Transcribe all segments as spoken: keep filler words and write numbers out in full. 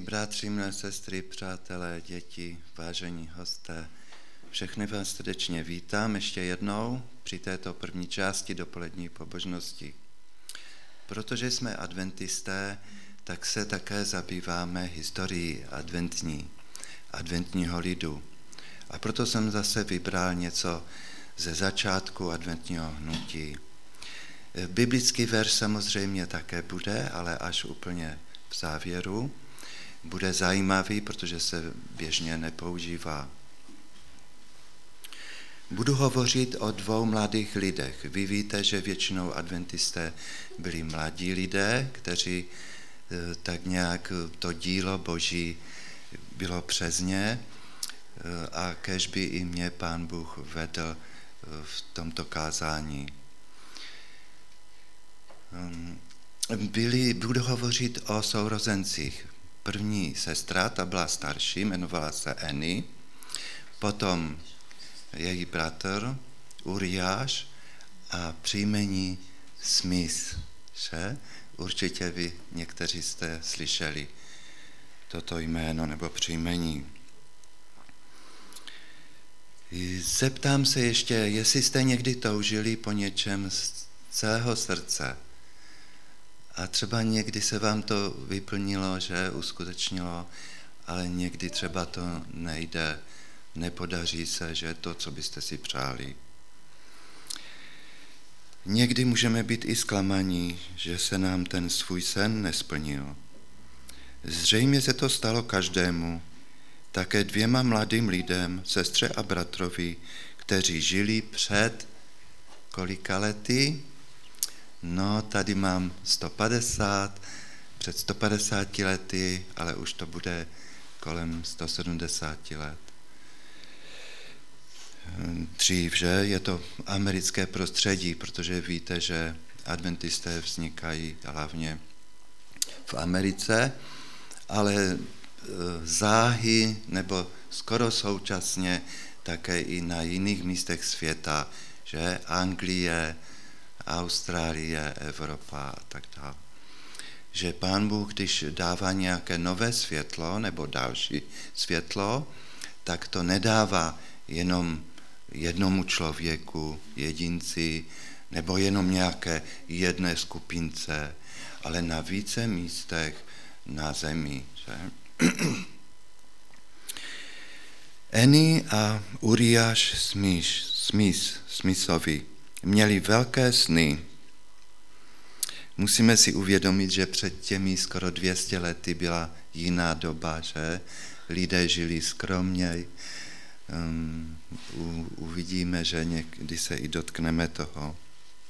bratři, milé sestry, přátelé, děti, vážení hosté, všechny vás srdečně vítám ještě jednou při této první části dopolední pobožnosti. Protože jsme adventisté, tak se také zabýváme historií adventní, adventního lidu. A proto jsem zase vybral něco ze začátku adventního hnutí. Biblický verš samozřejmě také bude, ale až úplně v závěru. Bude zajímavý, protože se běžně nepoužívá. Budu hovořit o dvou mladých lidech. Vy víte, že většinou adventisté byli mladí lidé, kteří tak nějak to dílo Boží bylo přes ně a kéž by i mě Pán Bůh vedl v tomto kázání. Byli, budu hovořit o sourozencích. První sestra, ta byla starší, jmenovala se Annie, potom její bratr Uriáš a příjmení Smith, že? Určitě vy někteří jste slyšeli toto jméno nebo příjmení. Zeptám se ještě, jestli jste někdy toužili po něčem z celého srdce a třeba někdy se vám to vyplnilo, že uskutečnilo, ale někdy třeba to nejde, nepodaří se, že to, co byste si přáli. Někdy můžeme být i zklamaní, že se nám ten svůj sen nesplnil. Zřejmě se to stalo každému, také dvěma mladým lidem, sestře a bratrovi, kteří žili před kolika lety? No, tady mám sto padesát, před sto padesáti lety, ale už to bude kolem sto sedmdesáti let. Dřív, že? Je to americké prostředí, protože víte, že adventisté vznikají hlavně v Americe, ale záhy nebo skoro současně také i na jiných místech světa, že Anglie, Austrálie, Evropa a tak dále. Že Pán Bůh, když dává nějaké nové světlo nebo další světlo, tak to nedává jenom jednomu člověku, jedinci, nebo jenom nějaké jedné skupince, ale na více místech na zemi. Že? Annie a Uriáš Smith, Smith, Smithovi měli velké sny. Musíme si uvědomit, že před těmi skoro dvě stě lety byla jiná doba, že lidé žili skromněji. Um, u, uvidíme, že někdy se i dotkneme toho,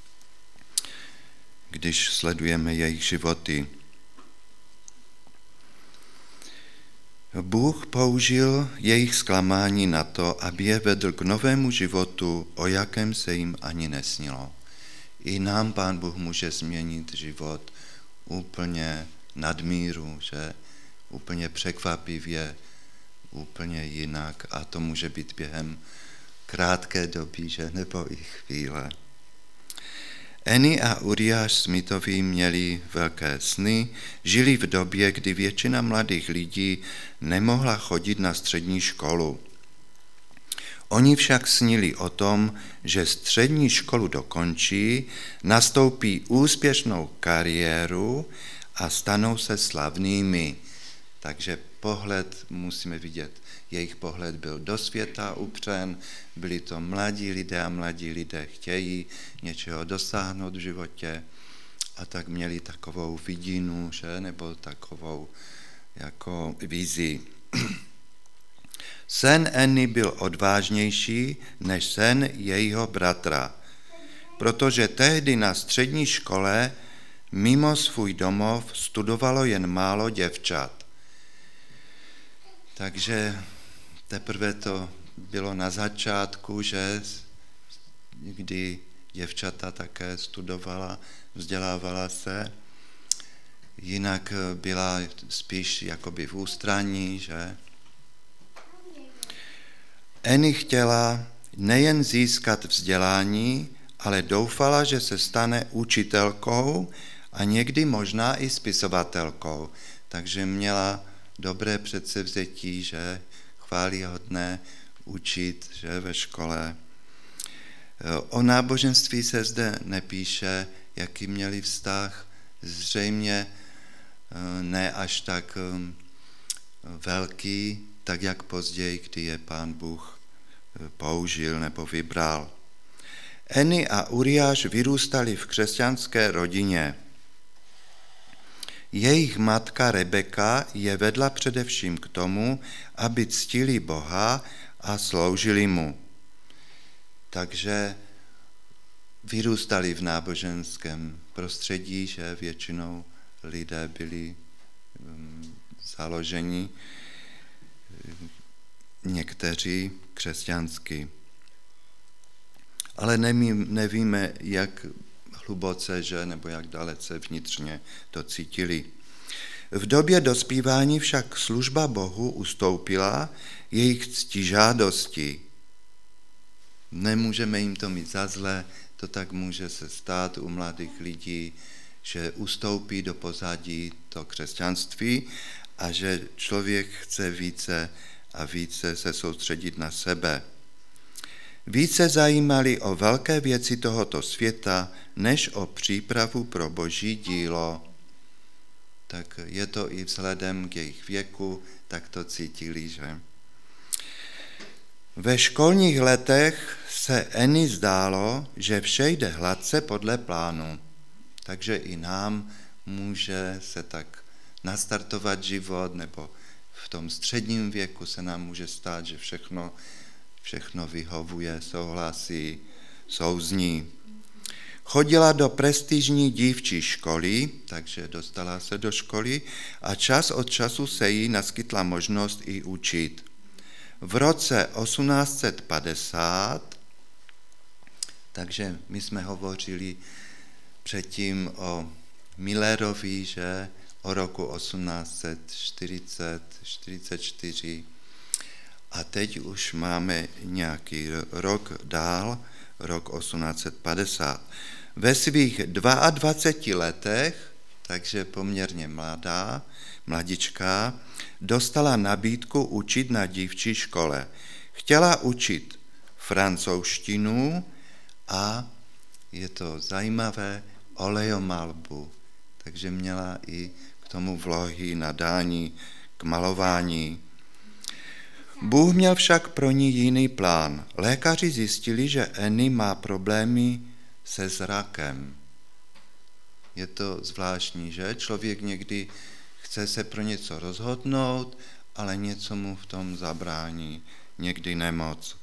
když sledujeme jejich životy. Bůh použil jejich zklamání na to, aby je vedl k novému životu, o jakém se jim ani nesnilo. I nám Pán Bůh může změnit život úplně nadmíru, že? Úplně překvapivě, úplně jinak a to může být během krátké doby, že? Nebo i chvíle. Annie a Uriáš Smithovi měli velké sny, žili v době, kdy většina mladých lidí nemohla chodit na střední školu. Oni však snili o tom, že střední školu dokončí, nastoupí úspěšnou kariéru a stanou se slavnými. Takže pohled musíme vidět. Jejich pohled byl do světa upřen, byli to mladí lidé a mladí lidé chtějí něčeho dosáhnout v životě a tak měli takovou vidinu, že? Nebo takovou jako vizi. Sen Annie byl odvážnější než sen jejího bratra, protože tehdy na střední škole mimo svůj domov studovalo jen málo děvčat. Takže teprve to bylo na začátku, že kdy děvčata také studovala, vzdělávala se, jinak byla spíš jakoby v ústraní, že? Annie chtěla nejen získat vzdělání, ale doufala, že se stane učitelkou a někdy možná i spisovatelkou. Takže měla dobré předsevzetí, že chvályhodné učit, že ve škole. O náboženství se zde nepíše, jaký měli vztah, zřejmě ne až tak velký, tak jak později, kdy je Pán Bůh použil nebo vybral. Eni a Uriáš vyrůstali v křesťanské rodině. Jejich matka Rebeka je vedla především k tomu, aby ctili Boha a sloužili mu. Takže vyrůstali v náboženském prostředí, že většinou lidé byli založeni, někteří křesťansky. Ale nevíme, jak hluboce, že, nebo jak dalece vnitřně to cítili. V době dospívání však služba Bohu ustoupila jejich ctižádosti. Nemůžeme jim to mít za zlé, to tak může se stát u mladých lidí, že ustoupí do pozadí to křesťanství a že člověk chce více a více se soustředit na sebe. Více zajímali o velké věci tohoto světa, než o přípravu pro Boží dílo. Tak je to i vzhledem k jejich věku, tak to cítili, že? Ve školních letech se Eni zdálo, že vše jde hladce podle plánu. Takže i nám může se tak nastartovat život, nebo v tom středním věku se nám může stát, že všechno, všechno vyhovuje, souhlasí, souzní. Chodila do prestižní dívčí školy, takže dostala se do školy a čas od času se jí naskytla možnost i učit. V roce osmnáct set padesát, takže my jsme hovořili předtím o Millerovi, že o roku osmnáct set čtyřicet, čtyřicet čtyři a teď už máme nějaký rok dál, rok osmnáct set padesát. Ve svých dvaadvaceti letech, takže poměrně mladá, mladička, dostala nabídku učit na dívčí škole. Chtěla učit francouzštinu a je to zajímavé, olejomalbu, takže měla i k tomu vlohy, nadání, k malování. Bůh měl však pro ní jiný plán. Lékaři zjistili, že Eni má problémy se zrakem. Je to zvláštní, že? Člověk někdy chce se pro něco rozhodnout, ale něco mu v tom zabrání, někdy nemoc.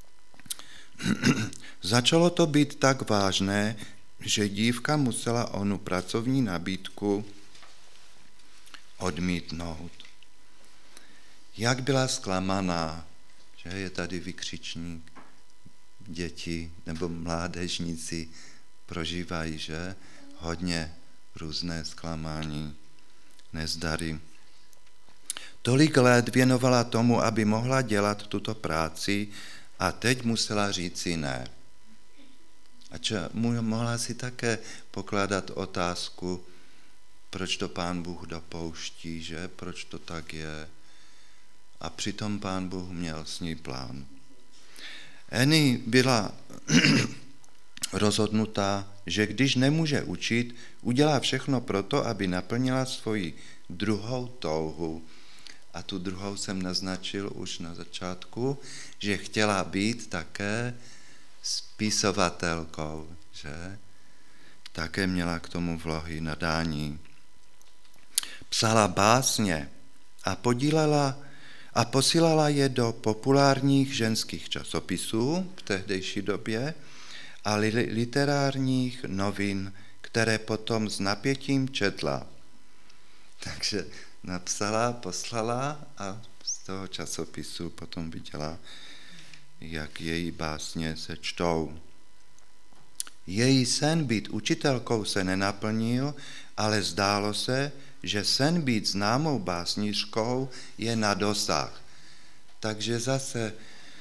Začalo to být tak vážné, že dívka musela onu pracovní nabídku odmítnout. Jak byla zklamaná, že je tady vykřičník, děti nebo mládežníci prožívají, že hodně různé zklamání, nezdary. Tolik let věnovala tomu, aby mohla dělat tuto práci a teď musela říci ne. A če, mohla si také pokládat otázku, proč to Pán Bůh dopouští, že? Proč to tak je? A přitom Pán Bůh měl s ní plán. Eni byla rozhodnutá, že když nemůže učit, udělá všechno proto, aby naplnila svoji druhou touhu. A tu druhou jsem naznačil už na začátku, že chtěla být také spisovatelkou, že? Také měla k tomu vlohy, nadání. Psala básně a podílela a posílala je do populárních ženských časopisů v tehdejší době a li- literárních novin, které potom s napětím četla. Takže napsala, poslala a z toho časopisu potom viděla, jak její básně se čtou. Její sen být učitelkou se nenaplnil, ale zdálo se, že sen být známou básnířkou je na dosah. Takže zase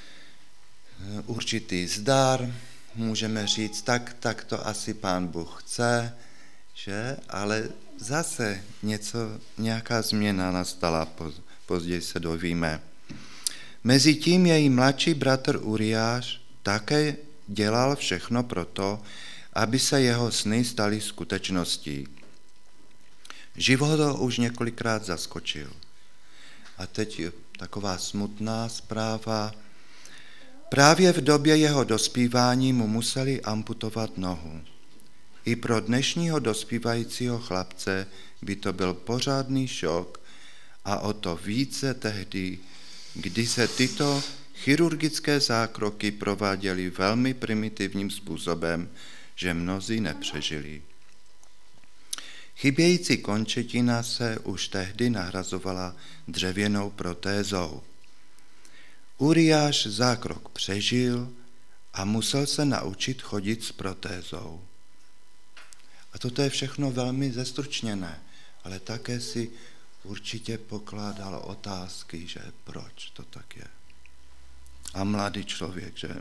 určitý zdar, můžeme říct, tak, tak to asi Pán Bůh chce, že? Ale zase něco, nějaká změna nastala po, později se dovíme. Mezitím její mladší bratr Uriáš také dělal všechno proto, aby se jeho sny staly skutečností. Život ho už několikrát zaskočil. A teď je taková smutná zpráva. Právě v době jeho dospívání mu museli amputovat nohu. I pro dnešního dospívajícího chlapce by to byl pořádný šok a o to více tehdy, kdy se tyto chirurgické zákroky prováděly velmi primitivním způsobem, že mnozí nepřežili. Chybějící končetina se už tehdy nahrazovala dřevěnou protézou. Uriáš zákrok přežil a musel se naučit chodit s protézou. A toto je všechno velmi zestručněné, ale také si určitě pokládal otázky, že proč to tak je. A mladý člověk, že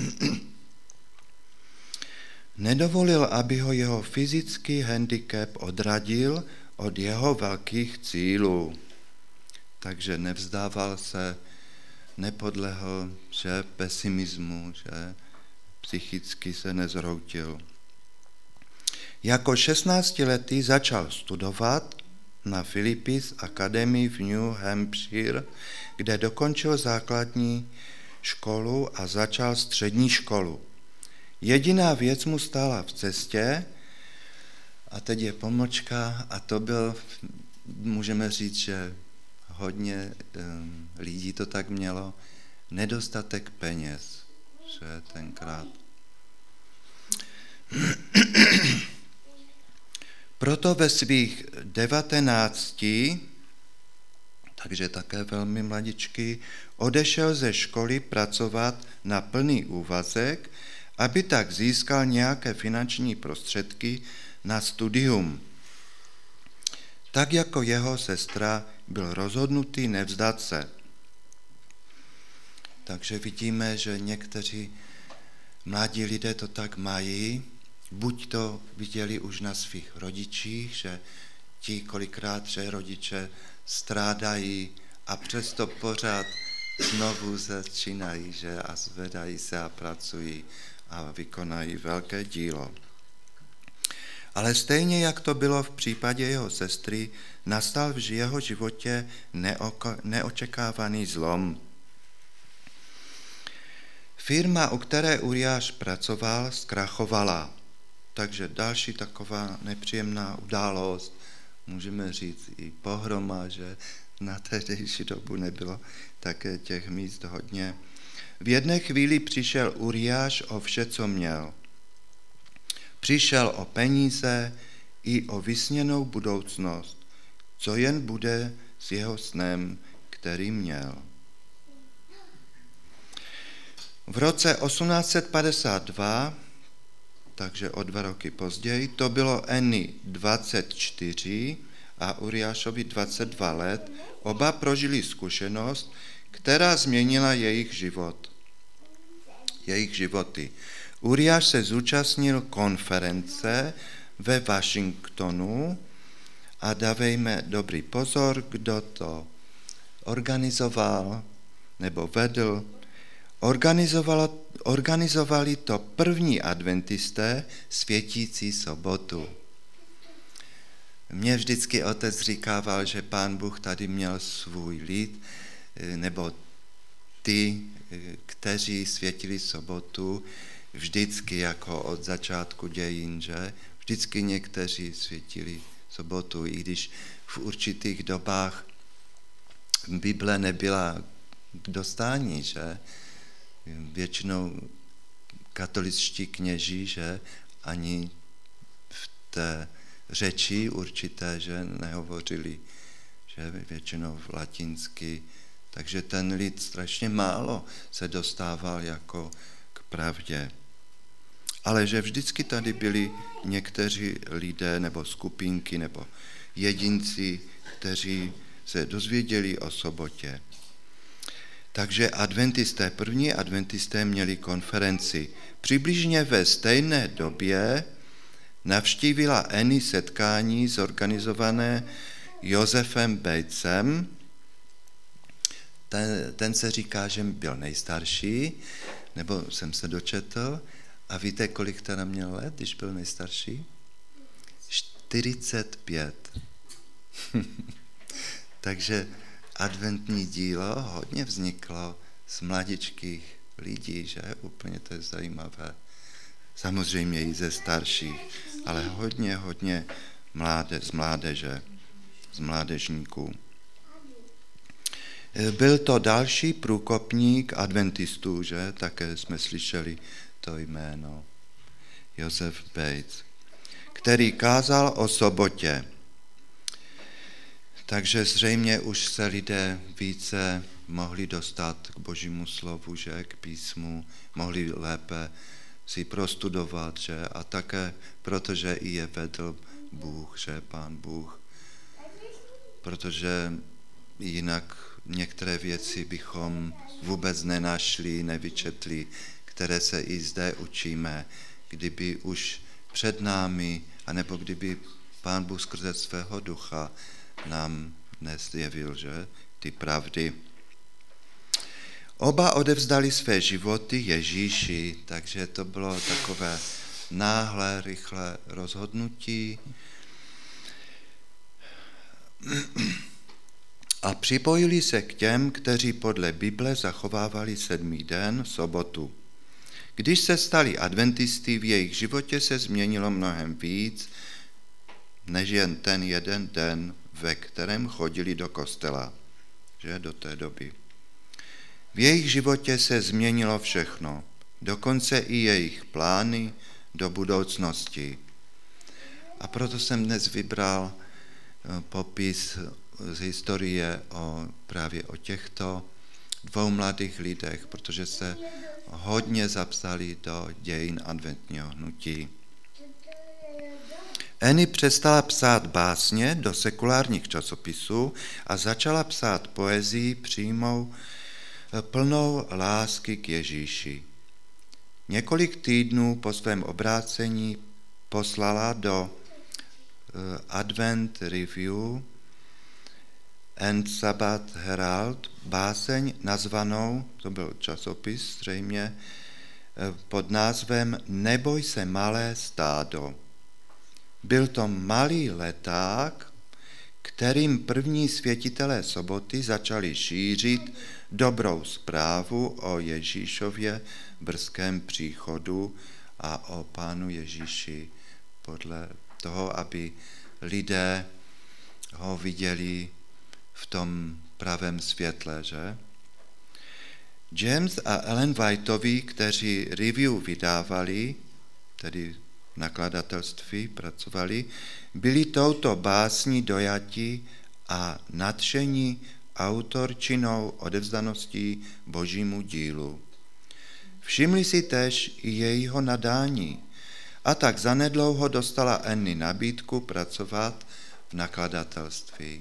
nedovolil, aby ho jeho fyzický handicap odradil od jeho velkých cílů. Takže nevzdával se, nepodlehl, že pesimismu, že psychicky se nezhroutil. Jako šestnáctiletý začal studovat na Phillips Academy v New Hampshire, kde dokončil základní školu a začal střední školu. Jediná věc mu stála v cestě, a teď je pomlčka, a to byl, můžeme říct, že hodně um, lidí to tak mělo, nedostatek peněz, že tenkrát. Proto ve svých devatenácti, takže také velmi mladičky, odešel ze školy pracovat na plný úvazek, aby tak získal nějaké finanční prostředky na studium. Tak jako jeho sestra byl rozhodnutý nevzdat se. Takže vidíme, že někteří mladí lidé to tak mají, buď to viděli už na svých rodičích, že ti kolikrát, že rodiče strádají a přesto pořád znovu začínají, že a zvedají se a pracují a vykonají velké dílo. Ale stejně, jak to bylo v případě jeho sestry, nastal v jeho životě neoko, neočekávaný zlom. Firma, u které Uriáš pracoval, zkrachovala. Takže další taková nepříjemná událost, můžeme říct i pohroma, že na tehdejší dobu nebylo také těch míst hodně. V jedné chvíli přišel Uriáš o vše, co měl. Přišel o peníze i o vysněnou budoucnost, co jen bude s jeho snem, který měl. V roce osmnáct set padesát dva, takže o dva roky později, to bylo Annie dvacet čtyři a Uriášovi dvacet dva let, oba prožili zkušenost, která změnila jejich život. Jejich životy. Uriáš se zúčastnil konference ve Washingtonu a dávejme dobrý pozor, kdo to organizoval nebo vedl. Organizovali to první adventisté světící sobotu. Mně vždycky otec říkával, že Pán Bůh tady měl svůj lid, nebo ty, kteří světili sobotu, vždycky jako od začátku dějin, že? Vždycky někteří světili sobotu, i když v určitých dobách Bible nebyla k dostání, že? Většinou katoličtí kněží, že ani v té řeči určité, že nehovořili, že většinou v latinsky, takže ten lid strašně málo se dostával jako k pravdě. Ale že vždycky tady byli někteří lidé nebo skupinky nebo jedinci, kteří se dozvěděli o sobotě. Takže adventisté, první adventisté měli konferenci. Přibližně ve stejné době navštívila Annie setkání zorganizované Josefem Batesem ten, ten se říká, že byl nejstarší, nebo jsem se dočetl, a víte, kolik teda měl let, když byl nejstarší? čtyřicet pět. Takže adventní dílo hodně vzniklo z mladičkých lidí, že? Úplně to je zajímavé. Samozřejmě i ze starších, ale hodně, hodně mláde, z mládeže, z mládežníků. Byl to další průkopník adventistů, že? Také jsme slyšeli to jméno. Josef Bates, který kázal o sobotě. Takže zřejmě už se lidé více mohli dostat k Božímu slovu, že? K písmu, mohli lépe si prostudovat, že? A také protože i je vedl Bůh, že? Pán Bůh. Protože jinak některé věci bychom vůbec nenašli, nevyčetli, které se i zde učíme, kdyby už před námi, anebo kdyby Pán Bůh skrze svého ducha nám nezjevil, že? Ty pravdy. Oba odevzdali své životy Ježíši, takže to bylo takové náhle, rychlé rozhodnutí. A připojili se k těm, kteří podle Bible zachovávali sedmý den, sobotu. Když se stali adventisty, v jejich životě se změnilo mnohem víc, než jen ten jeden den, ve kterém chodili do kostela, že do té doby. V jejich životě se změnilo všechno, dokonce i jejich plány do budoucnosti. A proto jsem dnes vybral popis z historie o, právě o těchto dvou mladých lidech, protože se hodně zapsali do dějin adventního hnutí. Annie přestala psát básně do sekulárních časopisů a začala psát poezii přímou, plnou lásky k Ježíši. Několik týdnů po svém obrácení poslala do Advent Review and Sabbath Herald báseň nazvanou, to byl časopis zřejmě, pod názvem Neboj se malé stádo. Byl to malý leták, kterým první světitelé soboty začali šířit dobrou zprávu o Ježíšově brzkém příchodu a o Pánu Ježíši podle toho, aby lidé ho viděli v tom pravém světle, že? James a Ellen Whiteovi, kteří review vydávali, tedy v nakladatelství pracovali, byli touto básní dojati a nadšení autorčinou odevzdaností Božímu dílu. Všimli si též i jejího nadání a tak zanedlouho dostala Annie nabídku pracovat v nakladatelství.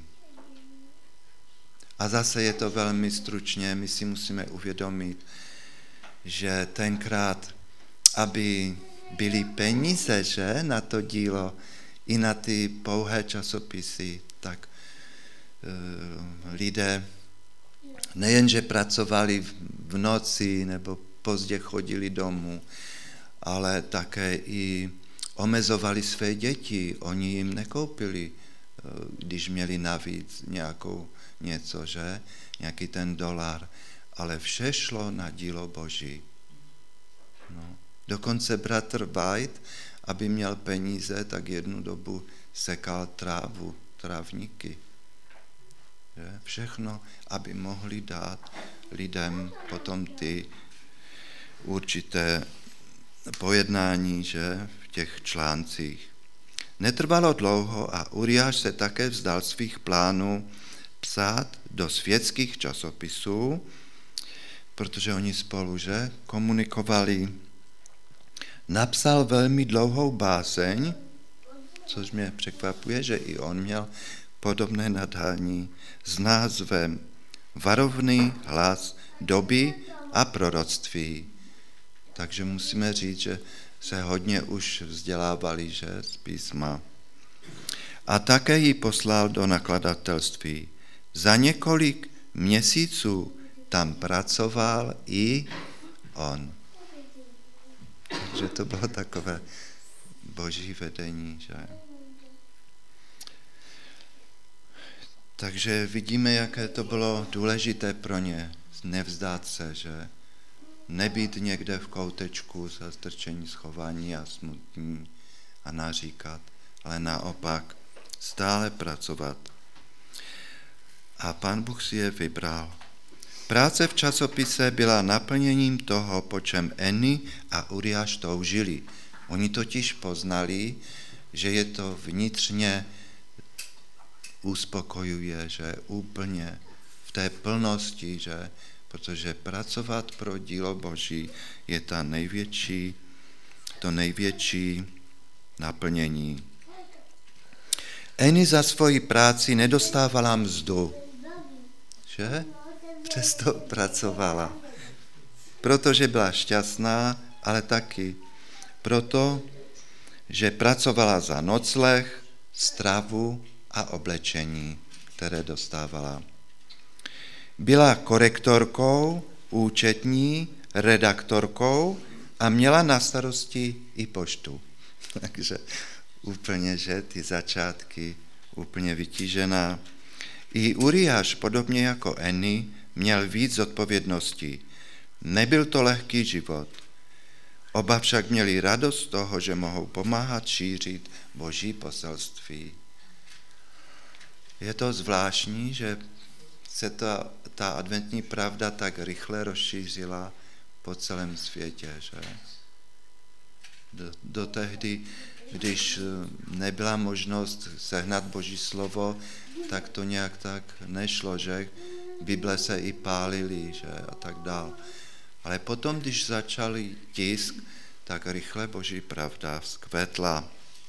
A zase je to velmi stručně, my si musíme uvědomit, že tenkrát, aby byly peníze, že, na to dílo, i na ty pouhé časopisy, tak uh, lidé nejenže pracovali v noci nebo pozdě chodili domů, ale také i omezovali své děti. Oni jim nekoupili, když měli navíc nějakou něco, že? Nějaký ten dolar. Ale vše šlo na dílo Boží. No. Dokonce bratr White, aby měl peníze, tak jednu dobu sekal trávu, trávníky. Že? Všechno, aby mohli dát lidem potom ty určité pojednání, že, v těch článcích. Netrvalo dlouho a Uriáš se také vzdal svých plánů psát do světských časopisů, protože oni spolu, že, komunikovali. Napsal velmi dlouhou báseň, což mě překvapuje, že i on měl podobné nadání, s názvem Varovný hlas doby a proroctví. Takže musíme říct, že se hodně už vzdělávali, že, z písma. A také ji poslal do nakladatelství. Za několik měsíců tam pracoval i on. Takže to bylo takové boží vedení, že? Takže vidíme, jaké to bylo důležité pro ně, nevzdát se, že nebýt někde v koutečku zastrčení, schování a smutní a naříkat, ale naopak stále pracovat. A Pán Bůh si je vybral. Práce v časopise byla naplněním toho, po čem Eni a Uriáš toužili. Oni totiž poznali, že je to vnitřně uspokojuje, že úplně v té plnosti, že protože pracovat pro dílo Boží je ta největší, to největší naplnění. Eni za svoji práci nedostávala mzdu, že? Přesto pracovala. Protože byla šťastná, ale taky proto, že pracovala za nocleh, stravu a oblečení, které dostávala. Byla korektorkou, účetní, redaktorkou a měla na starosti i poštu. Takže úplně, že ty začátky úplně vytížená. I Uriáš, podobně jako Eni, měl víc zodpovědností. Nebyl to lehký život. Oba však měli radost z toho, že mohou pomáhat šířit Boží poselství. Je to zvláštní, že se ta, ta adventní pravda tak rychle rozšířila po celém světě. Že? Do, do tehdy, když nebyla možnost sehnat Boží slovo, tak to nějak tak nešlo, že Bible se i pálily, že a tak dál. Ale potom, když začali tisk, tak rychle Boží pravda vzkvetla.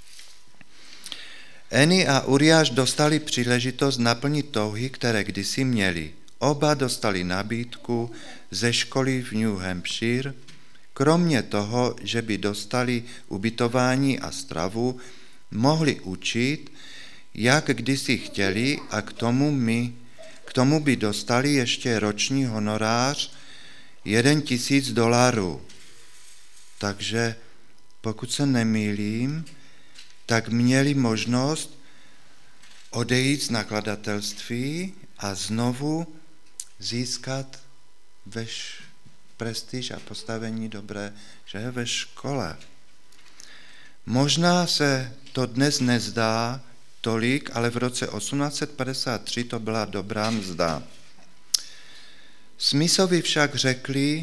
Eni a Uriáš dostali příležitost naplnit touhy, které kdysi měli. Oba dostali nabídku ze školy v New Hampshire. Kromě toho, že by dostali ubytování a stravu, mohli učit, jak kdysi chtěli, a k tomu, my, k tomu by dostali ještě roční honorář jeden tisíc dolarů. Takže pokud se nemýlím, tak měli možnost odejít z nakladatelství a znovu získat veš prestiž a postavení dobré, že ve škole. Možná se to dnes nezdá tolik, ale v roce osmnáct set padesát tři to byla dobrá mzda. Smithovi však řekli,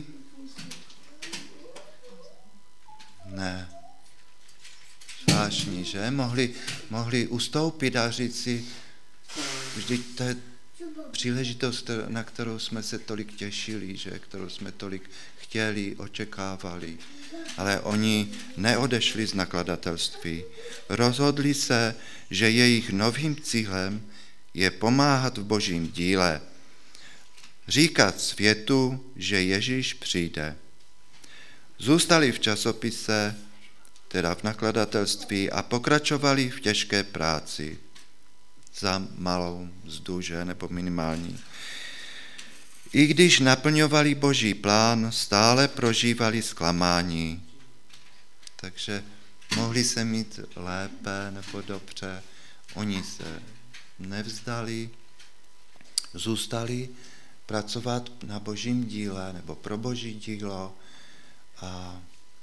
ne, zvláštní, že? Mohli, mohli ustoupit a říct si, vždyť to je příležitost, na kterou jsme se tolik těšili, že? Kterou jsme tolik chtěli, očekávali. Ale oni neodešli z nakladatelství. Rozhodli se, že jejich novým cílem je pomáhat v Božím díle. Říkat světu, že Ježíš přijde. Zůstali v časopise, teda v nakladatelství, a pokračovali v těžké práci za malou mzdu, že, nebo minimální. I když naplňovali Boží plán, stále prožívali zklamání. Takže mohli se mít lépe nebo dobře. Oni se nevzdali, zůstali pracovat na Božím díle nebo pro Boží dílo a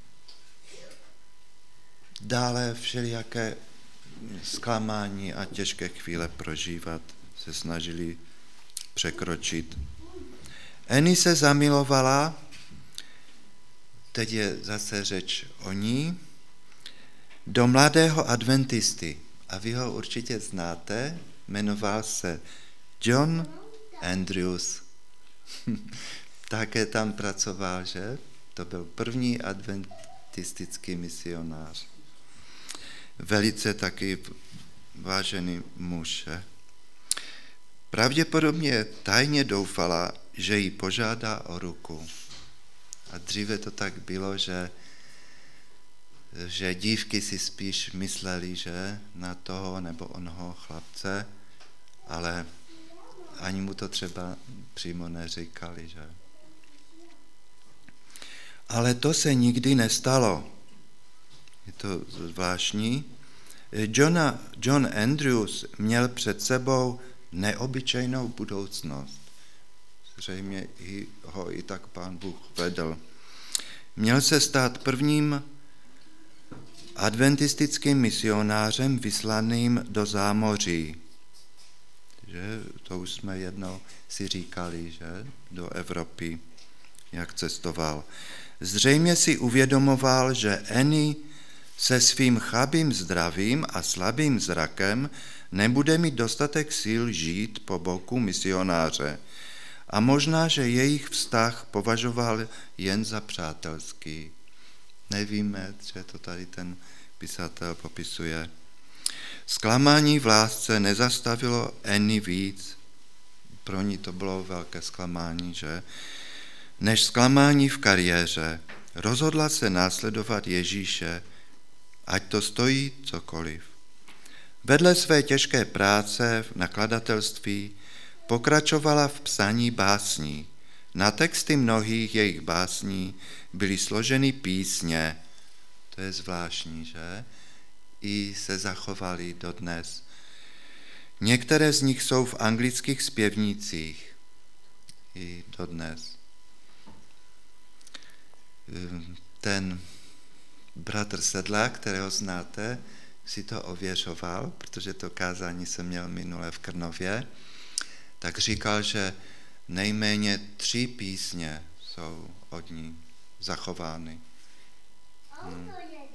dále všelijaké zklamání a těžké chvíle prožívat se snažili překročit. Eni se zamilovala, teď je zase řeč o ní, do mladého adventisty. A vy ho určitě znáte, jmenoval se John Andrews. Také tam pracoval, že? To byl první adventistický misionář. Velice taky vážený muž. Pravděpodobně tajně doufala, že ji požádá o ruku. A dříve to tak bylo, že, že dívky si spíš mysleli, že na toho nebo onoho chlapce, ale ani mu to třeba přímo neříkali, že? Ale to se nikdy nestalo. Je to zvláštní. Johna, John Andrews měl před sebou neobyčejnou budoucnost. Zřejmě i, ho i tak Pán Bůh vedl. Měl se stát prvním adventistickým misionářem vyslaným do zámoří. Že? To už jsme jednou si říkali, že? Do Evropy, jak cestoval. Zřejmě si uvědomoval, že Annie se svým chabým zdravím a slabým zrakem nebude mít dostatek sil žít po boku misionáře. A možná, že jejich vztah považoval jen za přátelský. Nevíme, že to tady ten pisatel popisuje. Zklamání v lásce nezastavilo Annie víc, pro ní to bylo velké zklamání, že? Než zklamání v kariéře. Rozhodla se následovat Ježíše, ať to stojí cokoliv. Vedle své těžké práce v nakladatelství pokračovala v psaní básní. Na texty mnohých jejich básní byly složeny písně. To je zvláštní, že? I se zachovaly dodnes. Některé z nich jsou v anglických zpěvnících. I dodnes. Ten bratr Sedlák, kterého znáte, si to ověřoval, protože to kázání jsem měl minule v Krnově, tak říkal, že nejméně tři písně jsou od ní zachovány. Hmm.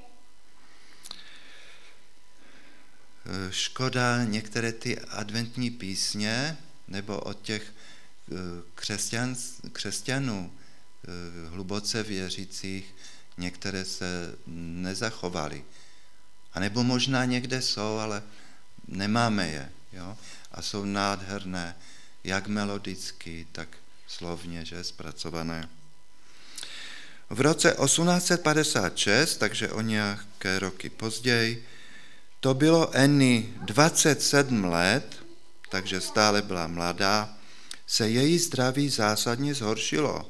Škoda některé ty adventní písně, nebo od těch křesťan, křesťanů hluboce věřících, některé se nezachovaly. A nebo možná někde jsou, ale nemáme je. Jo? A jsou nádherné, jak melodicky, tak slovně, že zpracované. V roce osmnáct set padesát šest, takže o nějaké roky později, to bylo Annie dvacet sedm let, takže stále byla mladá, se její zdraví zásadně zhoršilo.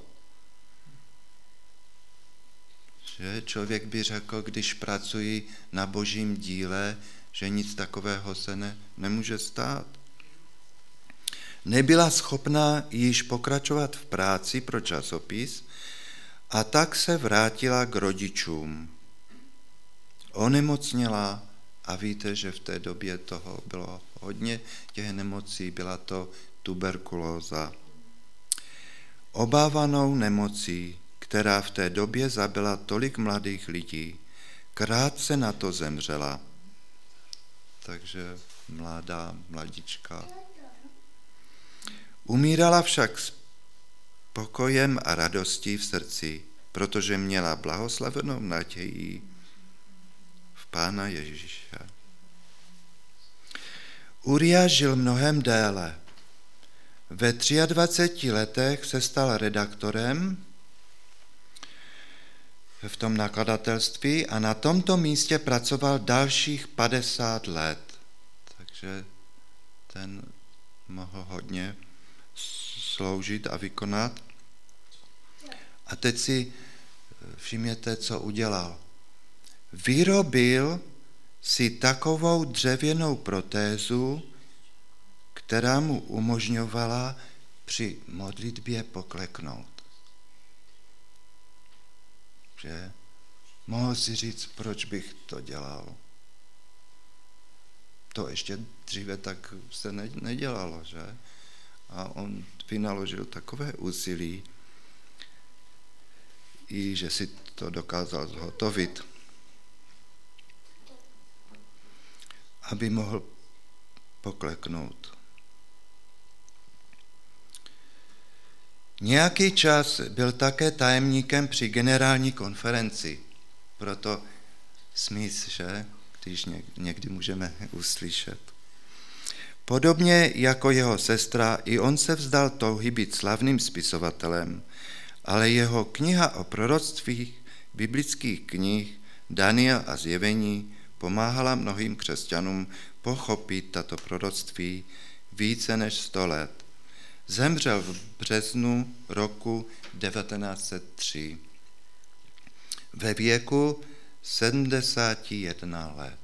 Že člověk by řekl, když pracují na božím díle, že nic takového se ne, nemůže stát. Nebyla schopná již pokračovat v práci pro časopis a tak se vrátila k rodičům. Onemocněla a víte, že v té době toho bylo hodně těch nemocí, byla to tuberkulóza. Obávanou nemocí, která v té době zabila tolik mladých lidí, krátce na to zemřela. Takže mladá, mladička. Umírala však s pokojem a radostí v srdci, protože měla blahoslavenou naději v Pána Ježíše. Uriah žil mnohem déle. Ve dvaceti třech letech se stal redaktorem v tom nakladatelství a na tomto místě pracoval dalších padesát let. Takže ten mohl hodně sloužit a vykonat. A teď si všimněte, co udělal. Vyrobil si takovou dřevěnou protézu, která mu umožňovala při modlitbě pokleknout. Že mohl si říct, proč bych to dělal. To ještě dříve tak se nedělalo, že? A on vynaložil takové úsilí, i že si to dokázal zhotovit, aby mohl pokleknout. Nějaký čas byl také tajemníkem při generální konferenci, proto smích, že, když někdy můžeme uslyšet. Podobně jako jeho sestra, i on se vzdal touhy být slavným spisovatelem, ale jeho kniha o proroctvích, biblických knih, Daniel a Zjevení pomáhala mnohým křesťanům pochopit tato proroctví více než sto let. Zemřel v březnu roku devatenáct set tři ve věku sedmdesát jedna let.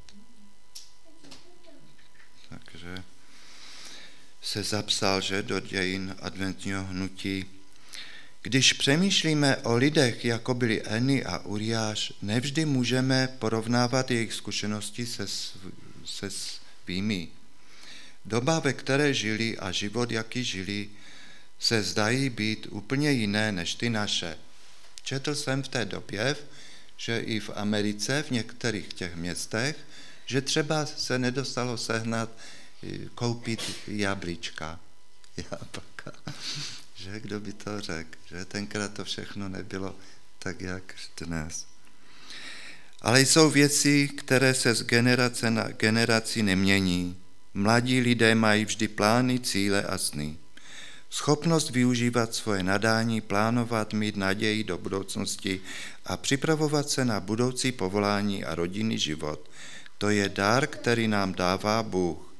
Takže se zapsal, že do dějin adventního hnutí. Když přemýšlíme o lidech, jako byli Eni a Uriáš, nevždy můžeme porovnávat jejich zkušenosti se, se svými. Doba, ve které žili a život, jaký žili, se zdají být úplně jiné než ty naše. Četl jsem v té době, že i v Americe, v některých těch městech, že třeba se nedostalo sehnat, koupit jablíčka, jablka. Že kdo by to řekl, že tenkrát to všechno nebylo tak, jak dnes. Ale jsou věci, které se z generace na generaci nemění. Mladí lidé mají vždy plány, cíle a sny. Schopnost využívat svoje nadání, plánovat, mít naději do budoucnosti a připravovat se na budoucí povolání a rodinný život. To je dar, který nám dává Bůh.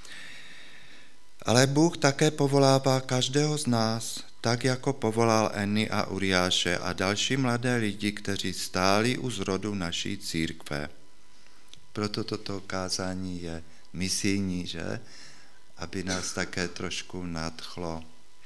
Ale Bůh také povolává každého z nás, tak jako povolal Eni a Uriáše a další mladé lidi, kteří stáli u zrodu naší církve. Proto toto kázání je misijní, že? Aby nás také trošku nadchlo.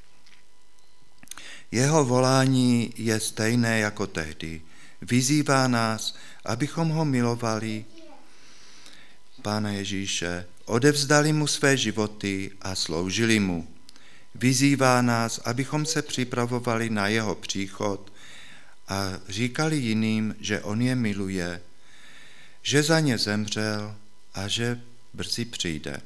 Jeho volání je stejné jako tehdy. Vyzývá nás, abychom ho milovali, Pána Ježíše, odevzdali mu své životy a sloužili mu. Vyzývá nás, abychom se připravovali na jeho příchod a říkali jiným, že on je miluje, že za ně zemřel a že brzy přijde.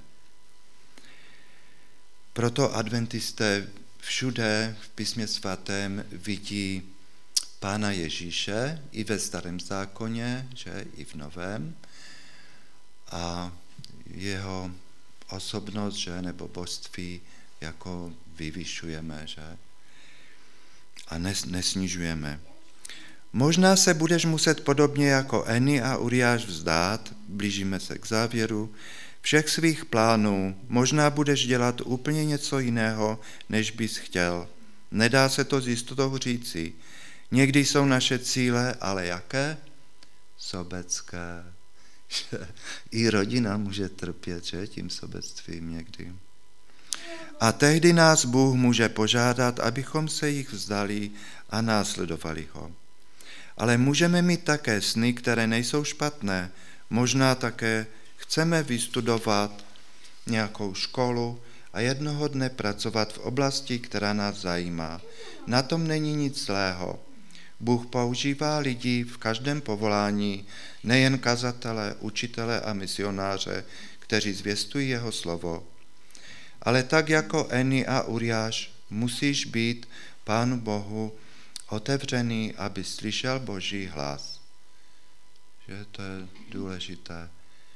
Proto adventisté všude v písmě svatém vidí Pána Ježíše i ve starém zákoně, že i v novém, a jeho osobnost, že, nebo božství jako vyvyšujeme, že, a nes, nesnižujeme. Možná se budeš muset podobně jako Eni a Uriáš vzdát, blížíme se k závěru, všech svých plánů, možná budeš dělat úplně něco jiného, než bys chtěl. Nedá se to s jistotou říci. Někdy jsou naše cíle, ale jaké? Sobecké. I rodina může trpět, že, tím sobectvím někdy. A tehdy nás Bůh může požádat, abychom se jich vzdali a následovali ho. Ale můžeme mít také sny, které nejsou špatné. Možná také chceme vystudovat nějakou školu a jednoho dne pracovat v oblasti, která nás zajímá. Na tom není nic zlého. Bůh používá lidi v každém povolání, nejen kazatele, učitele a misionáře, kteří zvěstují jeho slovo. Ale tak jako Eni a Uriáš musíš být Pánu Bohu otevřený, aby slyšel Boží hlas. Že to je důležité.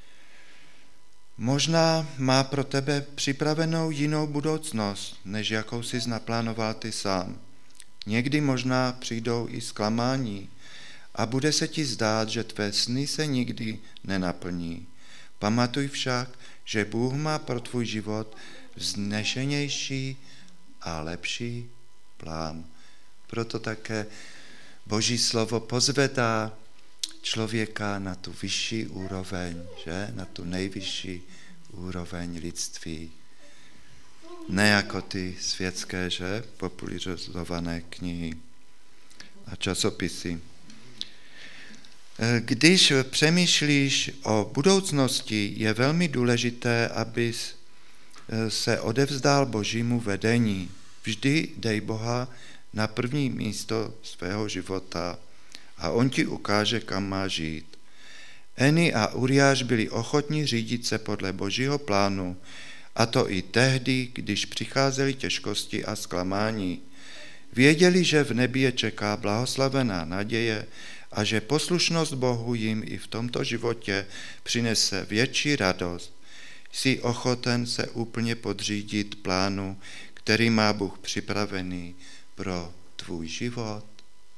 Možná má pro tebe připravenou jinou budoucnost, než jakou jsi naplánoval ty sám. Někdy možná přijdou i zklamání a bude se ti zdát, že tvé sny se nikdy nenaplní. Pamatuj však, že Bůh má pro tvůj život vznešenější a lepší plán. Proto také Boží slovo pozvedá člověka na tu vyšší úroveň, že? Na tu nejvyšší úroveň lidství. Ne jako ty světské, že? Popularizované knihy a časopisy. Když přemýšlíš o budoucnosti, je velmi důležité, abys se odevzdal Božímu vedení. Vždy dej Boha na první místo svého života a on ti ukáže, kam má žít. Eni a Uriáš byli ochotní řídit se podle Božího plánu, a to i tehdy, když přicházely těžkosti a zklamání. Věděli, že v nebi je čeká blahoslavená naděje a že poslušnost Bohu jim i v tomto životě přinese větší radost. Jsi ochoten se úplně podřídit plánu, který má Bůh připravený pro tvůj život?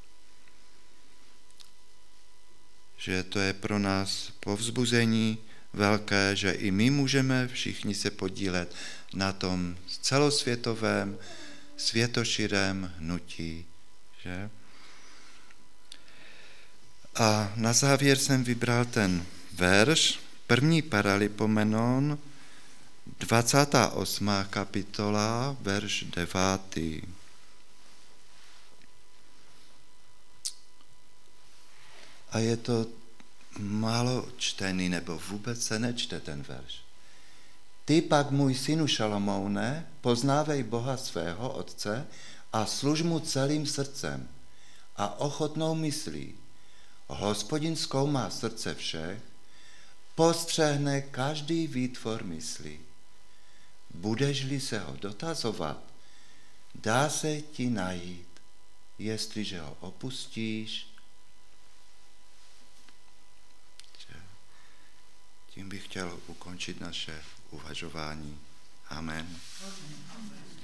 Že to je pro nás povzbuzení velké, že i my můžeme všichni se podílet na tom celosvětovém světoširém hnutí. Že? A na závěr jsem vybral ten verš, první Paralipomenon, dvacátá osmá kapitola, verš devátý. A je to málo čtený, nebo vůbec se nečte ten verš. Ty pak, můj synu Šalomoune, poznávej Boha svého Otce a služ mu celým srdcem a ochotnou myslí. Hospodin zkoumá srdce všech, postřehne každý výtvor mysli. Budeš-li se ho dotazovat, dá se ti najít, jestliže ho opustíš. Tím bych chtěl ukončit naše uvažování. Amen. Amen.